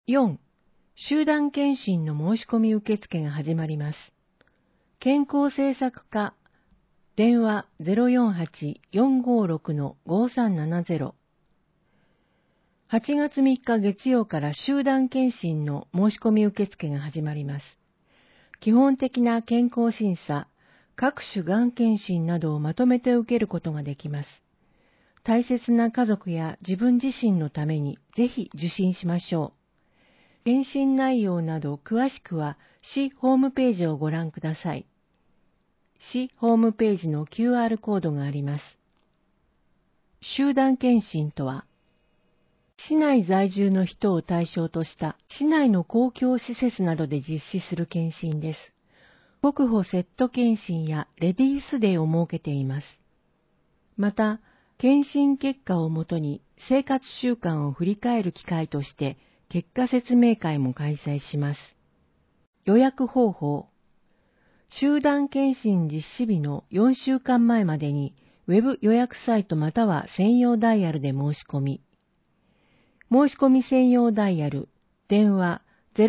4. 集団検診の申し込み受付が始まります。健康政策課、電話 048-456-5370。8月3日月曜から集団検診の申し込み受付が始まります。基本的な健康審査、各種がん検診などをまとめて受けることができます。大切な家族や自分自身のためにぜひ受診しましょう。検診内容など詳しくは市ホームページをご覧ください。市ホームページの QR コードがあります。集団検診とは、市内在住の人を対象とした市内の公共施設などで実施する検診です。国保セット検診やレディースデーを設けています。また、検診結果をもとに生活習慣を振り返る機会として結果説明会も開催します。予約方法。集団検診実施日の4週間前までにウェブ予約サイトまたは専用ダイヤルで申し込み。申し込み専用ダイヤル、電話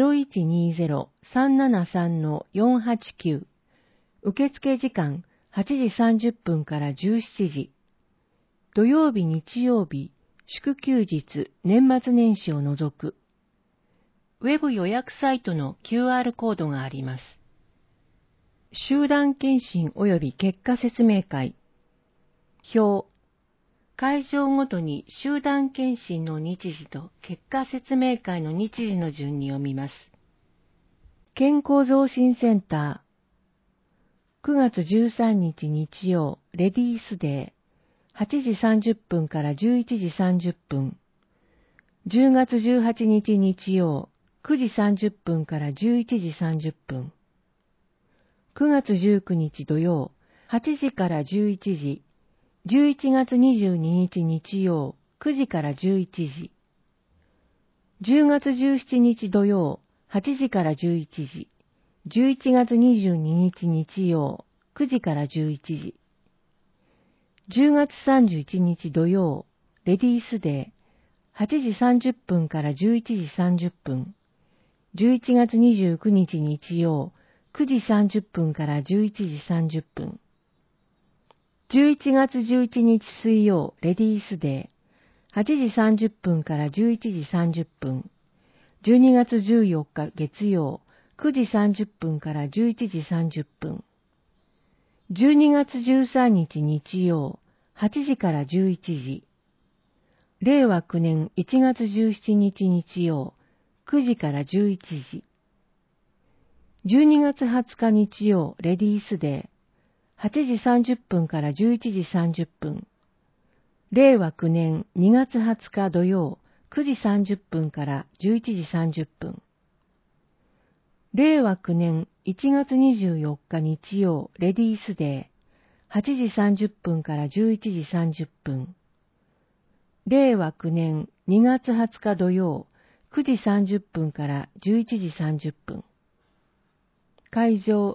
0120-373-489。受付時間8時30分から17時。土曜日、日曜日、祝休日、年末年始を除く。ウェブ予約サイトの QR コードがあります。集団検診及び結果説明会。表。会場ごとに集団検診の日時と結果説明会の日時の順に読みます。健康増進センター。9月13日日曜、レディースデー。8時30分から11時30分。10月18日日曜、9時30分から11時30分。9月19日土曜、8時から11時。11月22日日曜、9時から11時。10月17日土曜、8時から11時。11月22日日曜、9時から11時。10月31日土曜、レディースデー。8時30分から11時30分。11月29日日曜、9時30分から11時30分。11月11日水曜、レディースデー。8時30分から11時30分。12月14日月曜、9時30分から11時30分。12月13日日曜、8時から11時。令和9年1月17日日曜、9時から11時。12月20日日曜、レディースデー。8時30分から11時30分。令和9年2月20日土曜、9時30分から11時30分。令和9年1月24日日曜、レディースデー。8時30分から11時30分。令和9年2月20日土曜、9時30分から11時30分。会場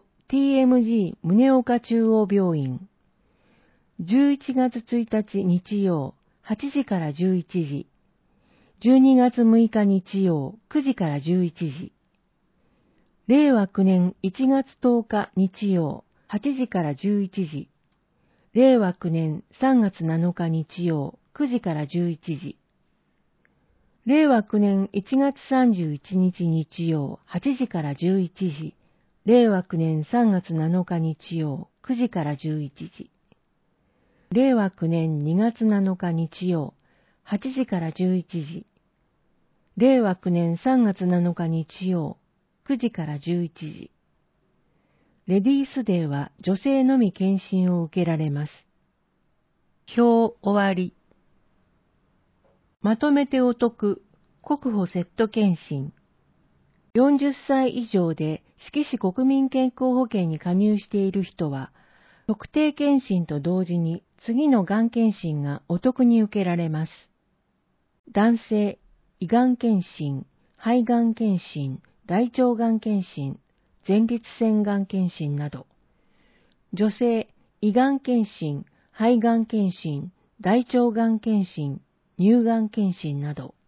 TMG 宗岡中央病院。11月1日日曜、8時から11時。12月6日日曜、9時から11時。令和9年1月10日日曜、8時から11時。令和9年3月7日日曜、9時から11時。令和9年1月31日日曜、8時から11時。令和9年3月7日日曜、9時から11時。令和9年2月7日日曜、8時から11時。令和9年3月7日日曜、9時から11時。レディースデーは女性のみ検診を受けられます。表終わり。まとめてお得、国保セット検診。40歳以上で志木市国民健康保険に加入している人は、特定検診と同時に次のがん検診がお得に受けられます。男性、胃がん検診、肺がん検診、大腸がん検診、前立腺がん検診など。女性、胃がん検診、肺がん検診、大腸がん検診、乳がん検診など。